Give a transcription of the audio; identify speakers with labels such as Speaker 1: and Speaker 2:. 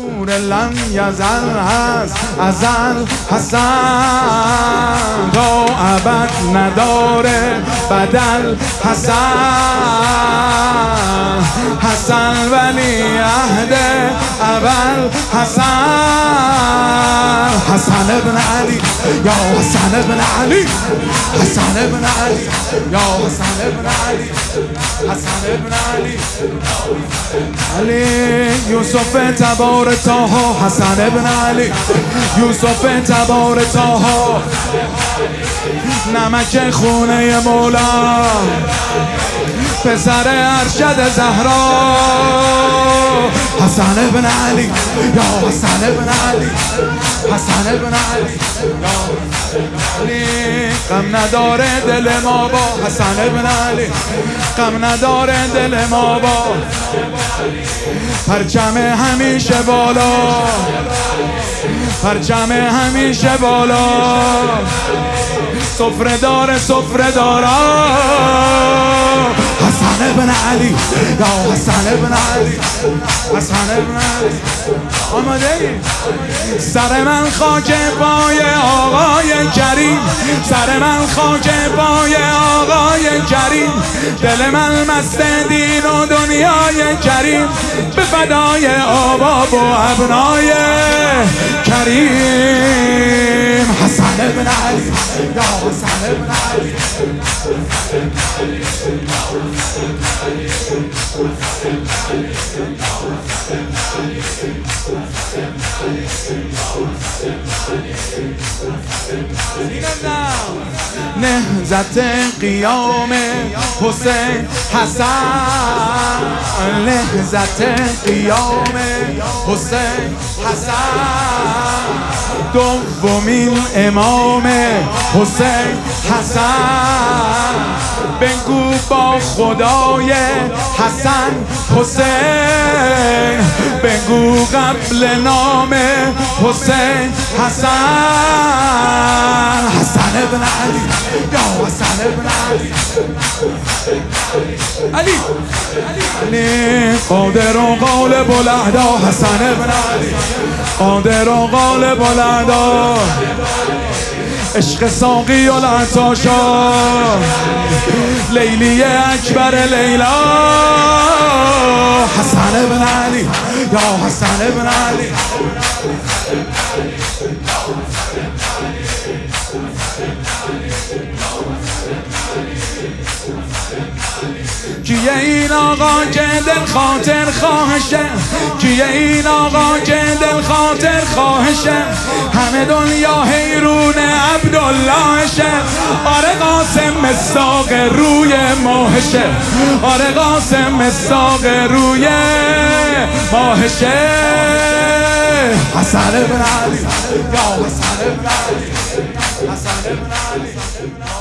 Speaker 1: نور لم یزل هست ازل حسن تا ابد نداره بدل حسن حسن ولی عهد اول حسن حسن ابن علی یا حسن ابن علی حسن ابن علی یا حسن ابن علی حسن ابن علی علی یوسف تبار طه حسن ابن علی یوسف تبار طه نمک خونه مولا پسر ارشد زهرا حسن ابن علی یا حسن ابن علی حسن ابن علی یا علی غم نداره دل ما با حسن ابن علی غم نداره دل ما با پرچم همیشه بالا پرچم همیشه بالا سفره داره سفره دارا حسن ابن علی یا حسن ابن علی حسن ابن علی آماده ای؟ سر من خاک پای آقای کریم سر من خاک پای آقای کریم دل من مست دین و دنیای کریم به فدای آباب و ابنای کریم حسن ابن علی یا حسن ابن علی نهضت قیام حسین حسن نهضت قیام حسین حسن دومین امام حسین حسن بگو با خدای حسن حسین بگو قبل نام حسین حسن حسن ابن علی یا حسن ابن علی علی علی قادر و غالب الاعدا حسن ابن علی قادر و غالب الاعدا عشق ساقی العطاشا لیلی اکبر لیلا حسن ابن علی یا حسن ابن علی کیه این آقا که دل خاطر خواهشه کیه این آقا که دل خاطر خواهشه همه دنیا حیرون عبداللهشه آره قاسم مصداق روی ماهشه آره قاسم مصداق روی ماهشه حسن ابن علی یا حسن ابن علی حسن ابن علی